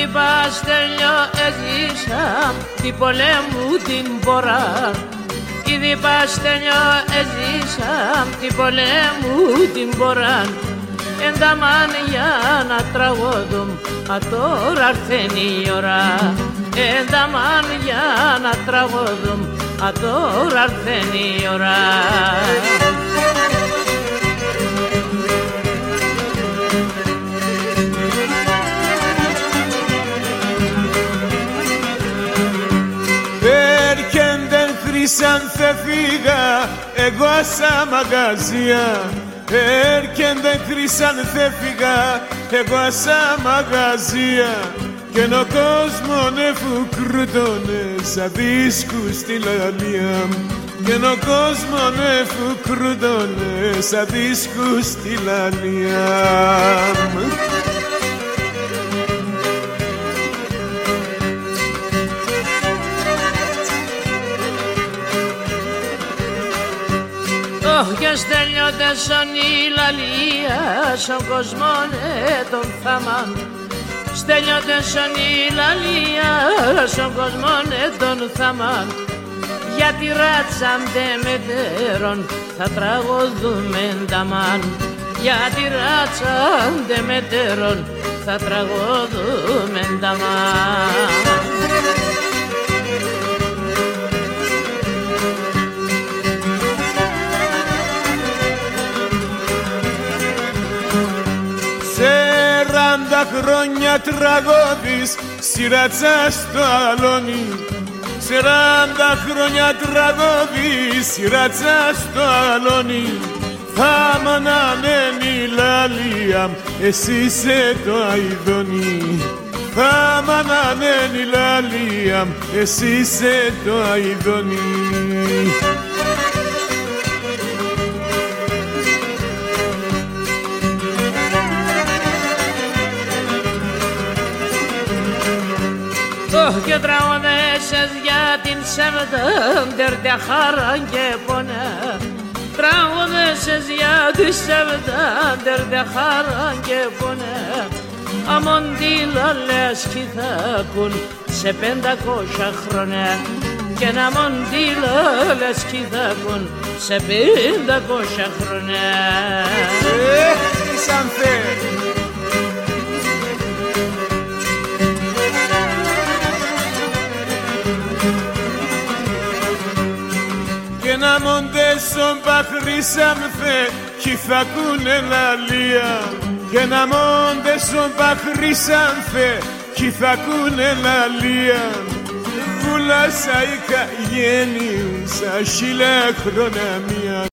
παστέλιο έζησα την πολέμου την πορά. Ήδη παστέλιο έζησα την πολέμου την πορά. Ενταμάν για να τραγωδούν, μα τώρα αρθένει η ώρα. Ενταμάν για να τραγωδούν, μα τώρα αρθένει η ώρα. Έρκεντεν χρυσάνθε φύγα εγώ σαν μαγαζία. Έρκεντεν χρυσάνθε φύγα εγώ σαν μαγαζία. Και ο κόσμος εφουκρούτωνε σαν δίσκους στη λαλία. Και ο κόσμος εφουκρούτωνε σαν δίσκους στη λαλία. Και στέλνιωτες σαν η λαλία, σαν κόσμον τον θαμάν. Στέλνιωτες σαν η λαλία, σαν κόσμον τον θαμάν. Γιατί ράτσαντε μετέρων, θα τραγωδούμε νταμάν. Γιατί ράτσαντε μετέρων, θα τραγωδούμε νταμάν. Χρόνια τραγώδης σειράτσα στο αλόνι. 40 χρόνια τραγώδης σειράτσα στο αλόνι. Θα μ' ανανένει λαλία, εσύ είσαι το αηδόνι. Θα μ' ανανένει λαλία, εσύ είσαι το αηδόνι. Και τραγωδέσες για την Σεβδάντερ τε χαρά και πονέ. Τραγωδέσες για την Σεβδάντερ τε χαρά και πονέ. Αμοντήλα λες κι θα ακούν σε 500 χρόνια. Και να μοντήλα λες κι θα ακούν σε 500 χρόνια. Χρυσάνθε! Και να μοντέσουν παχρίσανθε κι θα ακούνε λαλία. Και να μοντέσουν παχρίσανθε κι θα ακούνε λαλία. Βούλασα η καγέννη σαν 1000 χρόνια μία.